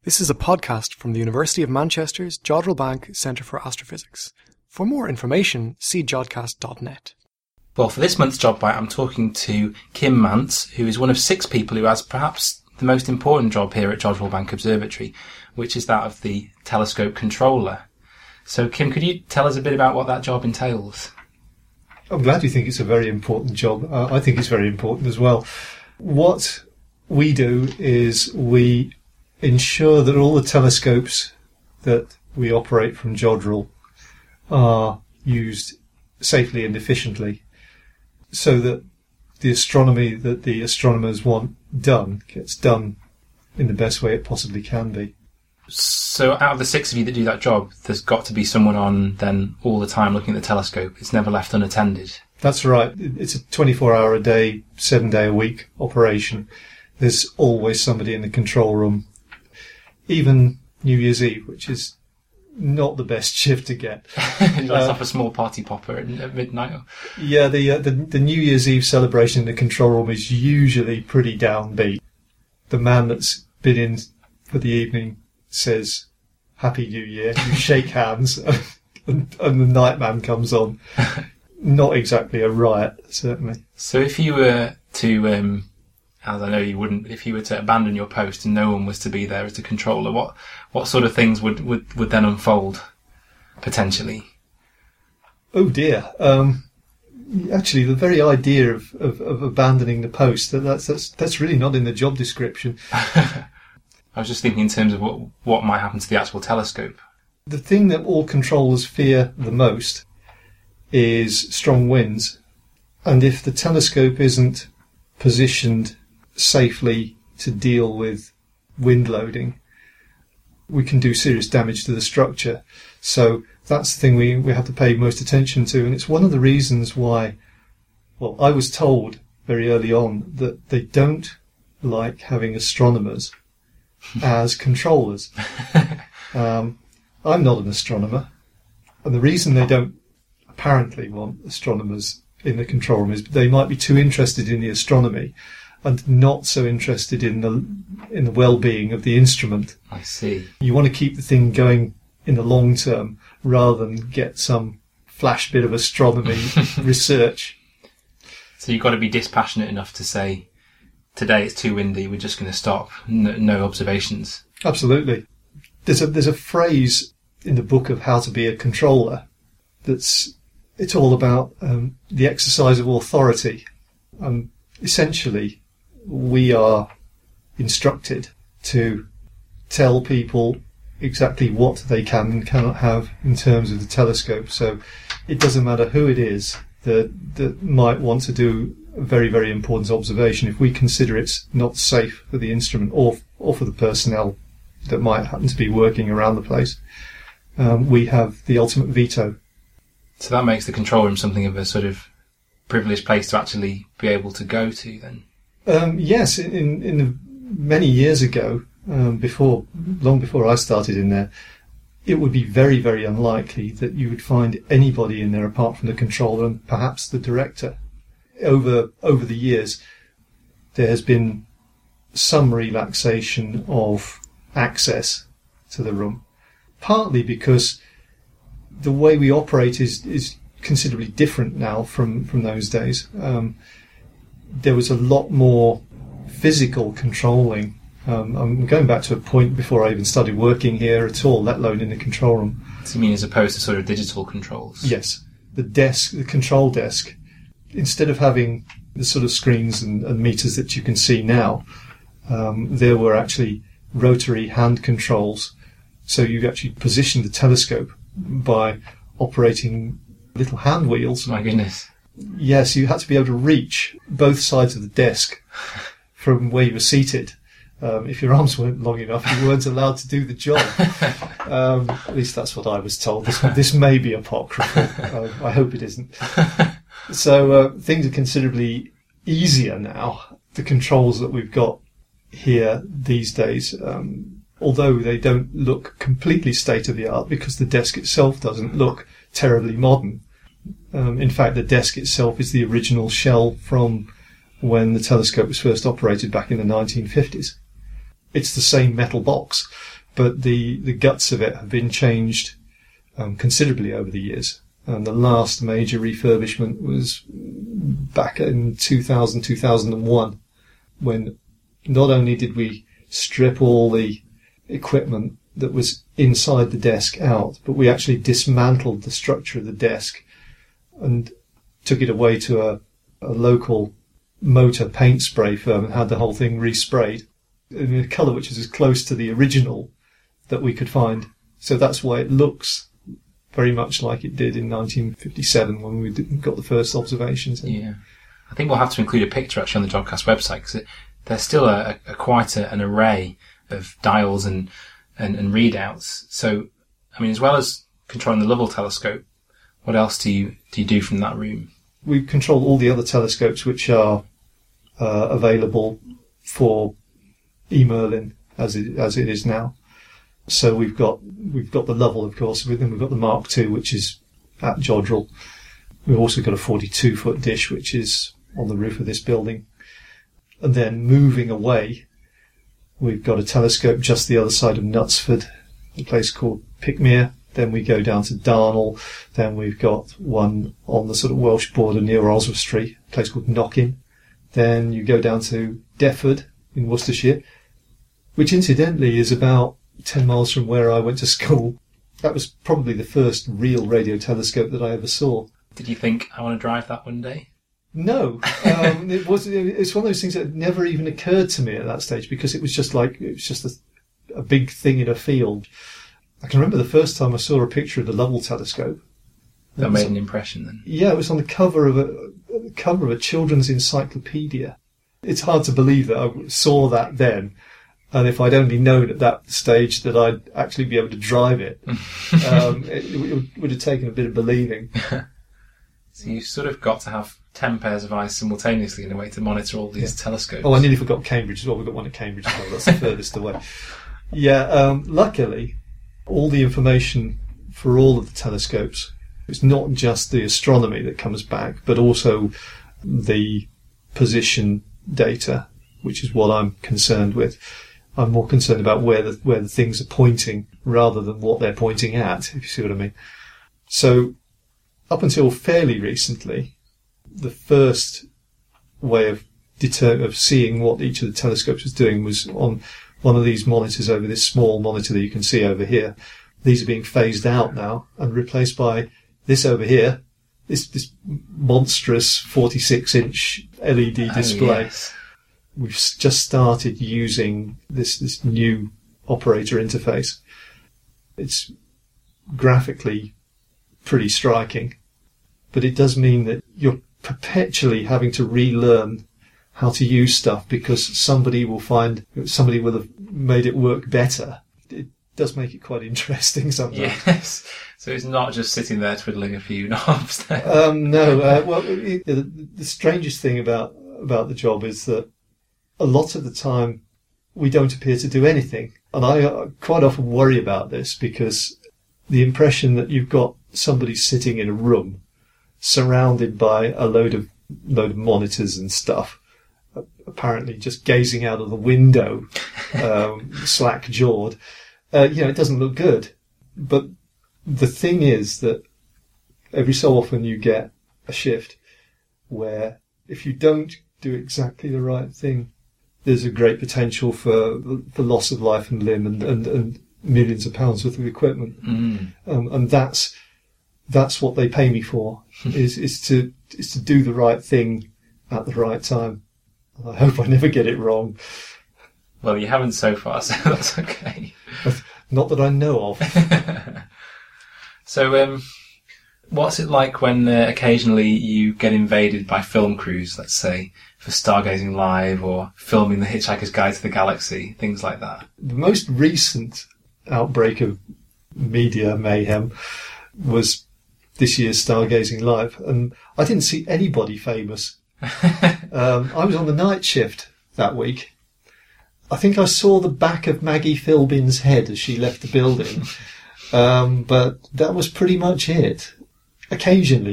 This is a podcast from the University of Manchester's Jodrell Bank Centre for Astrophysics. For more information, see jodcast.net. Well, for this month's Job Bite, I'm talking to Kim Mance, who is one of 6 people who has perhaps the most important job here at Jodrell Bank Observatory, which is that of the telescope controller. So, Kim, could you tell us a bit about what that job entails? I'm glad you think it's a very important job. I think it's very important as well. What we do is we ensure that all the telescopes that we operate from Jodrell are used safely and efficiently, so that the astronomy that the astronomers want done gets done in the best way it possibly can be. So out of the 6 of you that do that job, there's got to be someone on then all the time looking at the telescope. It's never left unattended. That's right. It's a 24-hour-a-day, 7-day-a-week operation. There's always somebody in the control room. Even New Year's Eve, which is not the best shift to get. That's off a small party popper at midnight. Yeah, the New Year's Eve celebration in the control room is usually pretty downbeat. The man that's been in for the evening says, "Happy New Year." You shake hands, and the night man comes on. Not exactly a riot, certainly. So if you were to, as I know you wouldn't, but if you were to abandon your post and no one was to be there as the controller, what sort of things would then unfold, potentially? Oh dear. Actually, the very idea of abandoning the post, that's really not in the job description. I was just thinking in terms of what might happen to the actual telescope. The thing that all controllers fear the most is strong winds. And if the telescope isn't positioned safely to deal with wind loading, we can do serious damage to the structure. So that's the thing we have to pay most attention to, and it's one of the reasons why, well, I was told very early on that they don't like having astronomers as controllers. I'm not an astronomer, and the reason they don't apparently want astronomers in the control room is they might be too interested in the astronomy and not so interested in the well-being of the instrument. I see. You want to keep the thing going in the long term rather than get some flash bit of astronomy research. So you've got to be dispassionate enough to say, today it's too windy, we're just going to stop, no observations. Absolutely. There's a phrase in the book of How to Be a Controller it's all about the exercise of authority. Essentially, we are instructed to tell people exactly what they can and cannot have in terms of the telescope. So it doesn't matter who it is that might want to do a very, very important observation. If we consider it's not safe for the instrument or for the personnel that might happen to be working around the place, we have the ultimate veto. So that makes the control room something of a sort of privileged place to actually be able to go to then? Yes, in many years ago, long before I started in there, it would be very, very unlikely that you would find anybody in there apart from the controller and perhaps the director. Over the years, there has been some relaxation of access to the room, partly because the way we operate is considerably different now from those days. There was a lot more physical controlling. I'm going back to a point before I even started working here at all, let alone in the control room. So you mean as opposed to sort of digital controls? Yes. The control desk, instead of having the sort of screens and meters that you can see now, there were actually rotary hand controls. So you actually positioned the telescope by operating little hand wheels. My goodness. Yes, you had to be able to reach both sides of the desk from where you were seated. If your arms weren't long enough, you weren't allowed to do the job. At least that's what I was told. This may be apocryphal. I hope it isn't. So things are considerably easier now. The controls that we've got here these days, although they don't look completely state-of-the-art because the desk itself doesn't look terribly modern. In fact, the desk itself is the original shell from when the telescope was first operated back in the 1950s. it's the same metal box, but the guts of it have been changed considerably over the years. And the last major refurbishment was back in 2000, 2001, when not only did we strip all the equipment that was inside the desk out, but we actually dismantled the structure of the desk and took it away to a local motor paint spray firm and had the whole thing resprayed in a colour which is as close to the original that we could find. So that's why it looks very much like it did in 1957 when we got the first observations. Yeah. I think we'll have to include a picture actually on the Jodcast website, because there's still quite an array of dials and readouts. So, I mean, as well as controlling the Lovell telescope, what else do you do from that room? We control all the other telescopes which are available for eMerlin as it is now. So we've got the Lovell, of course, then we've got the Mark II, which is at Jodrell. We've also got a 42-foot dish, which is on the roof of this building. And then moving away, we've got a telescope just the other side of Knutsford, a place called Pickmere. Then we go down to Darnall. Then we've got one on the sort of Welsh border near Oswestry, a place called Knockin. Then you go down to Defford in Worcestershire, which incidentally is about 10 miles from where I went to school. That was probably the first real radio telescope that I ever saw. Did you think, I want to drive that one day? No. It's one of those things that never even occurred to me at that stage, because it was just a big thing in a field. I can remember the first time I saw a picture of the Lovell telescope. That made an impression then? Yeah, it was on the cover of a children's encyclopedia. It's hard to believe that I saw that then. And if I'd only known at that stage that I'd actually be able to drive it, it would have taken a bit of believing. So you've sort of got to have 10 pairs of eyes simultaneously in a way to monitor all these telescopes. Oh, I nearly forgot Cambridge as well. We've got one at Cambridge as well. That's the furthest away. Yeah, luckily, all the information for all of the telescopes, it's not just the astronomy that comes back, but also the position data, which is what I'm concerned with. I'm more concerned about where the things are pointing rather than what they're pointing at, if you see what I mean. So, up until fairly recently, the first way of seeing what each of the telescopes was doing was on one of these monitors over this small monitor that you can see over here. These are being phased out now and replaced by this over here, this monstrous 46-inch LED display. Yes. We've just started using this new operator interface. It's graphically pretty striking, but it does mean that you're perpetually having to relearn how to use stuff because somebody will have made it work better. It does make it quite interesting sometimes. Yes. So it's not just sitting there twiddling a few knobs. No. Well, the strangest thing about the job is that a lot of the time we don't appear to do anything. And I quite often worry about this because the impression that you've got somebody sitting in a room surrounded by a load of monitors and stuff, apparently just gazing out of the window, slack-jawed, it doesn't look good. But the thing is that every so often you get a shift where if you don't do exactly the right thing, there's a great potential for loss of life and limb and millions of pounds worth of equipment. And that's what they pay me for, is to do the right thing at the right time. I hope I never get it wrong. Well, you haven't so far, so that's okay. Not that I know of. So, what's it like when occasionally you get invaded by film crews, let's say, for Stargazing Live or filming The Hitchhiker's Guide to the Galaxy, things like that? The most recent outbreak of media mayhem was this year's Stargazing Live, and I didn't see anybody famous. I was on the night shift that week. I think I saw the back of Maggie Philbin's head as she left the building, but that was pretty much it. Occasionally,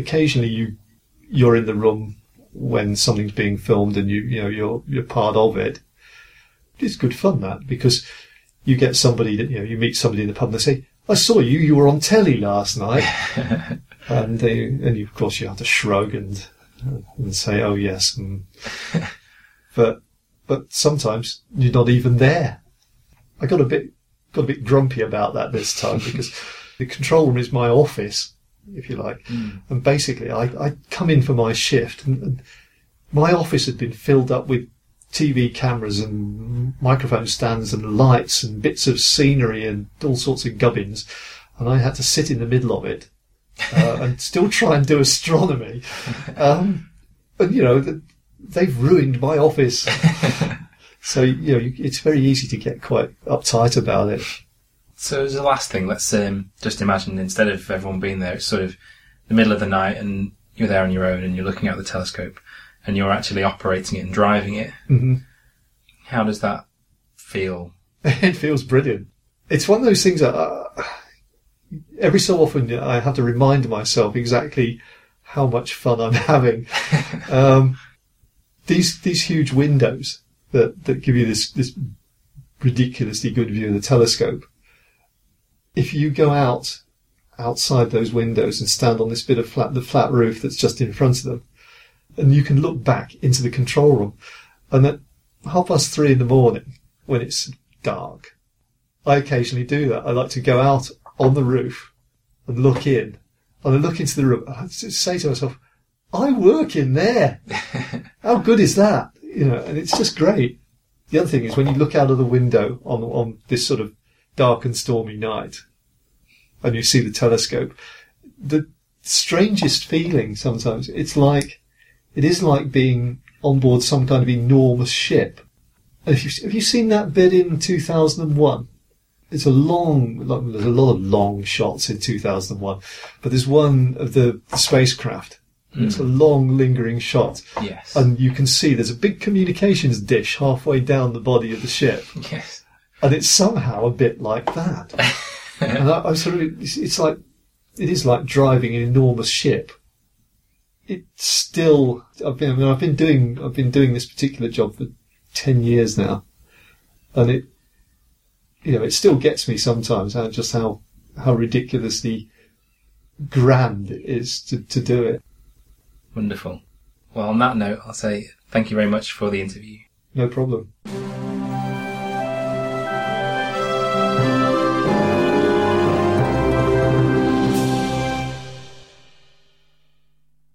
you're in the room when something's being filmed and you're part of it. it's good fun, that, because you get somebody that, you meet somebody in the pub and they say, I saw you were on telly last night. and of course you have to shrug and say, oh yes. But sometimes you're not even there. I got a bit grumpy about that this time, because the control room is my office, if you like. And basically I come in for my shift, and my office had been filled up with TV cameras and microphone stands and lights and bits of scenery and all sorts of gubbins, and I had to sit in the middle of it and still try and do astronomy. And they've ruined my office. So it's very easy to get quite uptight about it. So as the last thing, let's just imagine, instead of everyone being there, it's sort of the middle of the night and you're there on your own and you're looking at the telescope and you're actually operating it and driving it. Mm-hmm. How does that feel? It feels brilliant. It's one of those things that every so often I have to remind myself exactly how much fun I'm having. These huge windows that give you this ridiculously good view of the telescope. If you go outside those windows and stand on this bit of the flat roof that's just in front of them, and you can look back into the control room, and at 3:30 in the morning, when it's dark, I occasionally do that. I like to go out on the roof and look in, and I look into the room, and I say to myself, I work in there. How good is that? And it's just great. The other thing is, when you look out of the window on this sort of dark and stormy night, and you see the telescope, the strangest feeling sometimes, it is like being on board some kind of enormous ship. And have you seen that bit in 2001? There's a lot of long shots in 2001, but there's one of the spacecraft. It's a long, lingering shot. Yes. And you can see there's a big communications dish halfway down the body of the ship. Yes. And it's somehow a bit like that. And I'm it is like driving an enormous ship. It's still, I've been doing this particular job for 10 years now. And it still gets me sometimes, how ridiculously grand it is to do it. Wonderful. Well, on that note, I'll say thank you very much for the interview. No problem.